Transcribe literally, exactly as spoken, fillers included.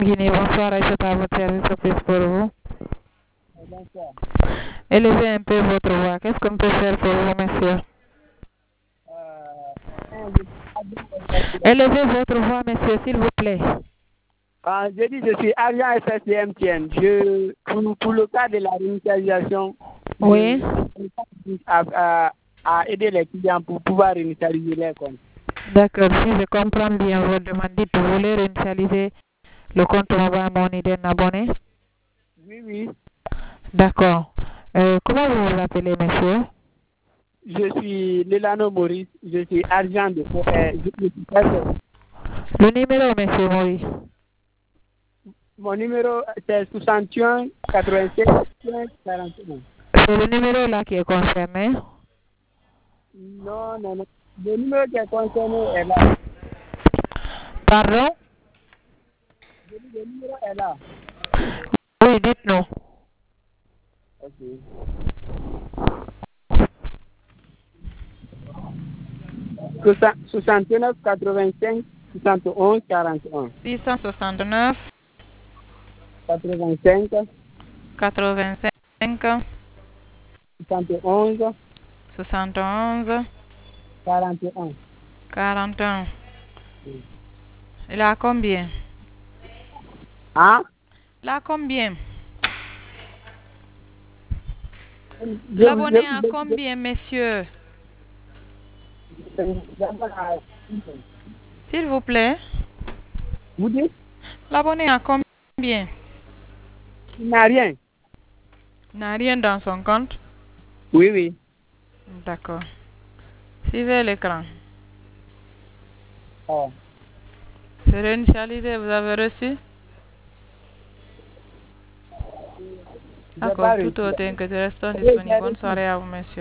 Guinée, bonsoir, Aïssata, à votre service, office pour vous. Bonsoir. Élevez un peu votre voix. Qu'est-ce qu'on peut faire pour vous, monsieur? Euh, Élevez votre voix, monsieur, s'il vous plaît. ah, je dis, je suis agent S S D M T N. Je, pour, pour le cas de la réinitialisation, Oui. je, à, à, à aider les clients pour pouvoir réinitialiser les comptes. D'accord, si je comprends bien votre demande, dites, vous voulez réinitialiser le compte Mobile Money d'un abonné? Oui, oui. D'accord. Euh, comment vous vous appelez, monsieur? Je suis Lelano Maurice. Je suis agent de euh, je, je suis chef. Le numéro, monsieur Maurice. Mon numéro, c'est soixante et un quatre-vingt-sept quarante et un. C'est le numéro là qui est concerné? Non, non, non. Le numéro qui est concerné est là. Pardon? Je dis, le numéro est là. Oui, dites-nous. Ok. soixante et neuf quatre-vingt-cinq soixante et onze quarante et un. six cent soixante-neuf, quatre-vingt-cinq quatre-vingt-cinq, soixante et onze soixante et onze, quarante et un. quarante et un. Il a combien? Hein? Il a combien? Je, L'abonné a je, je, combien, monsieur? je, S'il vous plaît. vous dites? L'abonné a combien? Il n'a rien. Il n'a rien dans son compte? Oui, oui. D'accord. Suivez l'écran. Oh. C'est réinitialisé, vous avez reçu? J'ai D'accord, pas tout réussi. autre que restons Oui, j'ai disponible. Bonne reçu. soirée à vous, monsieur.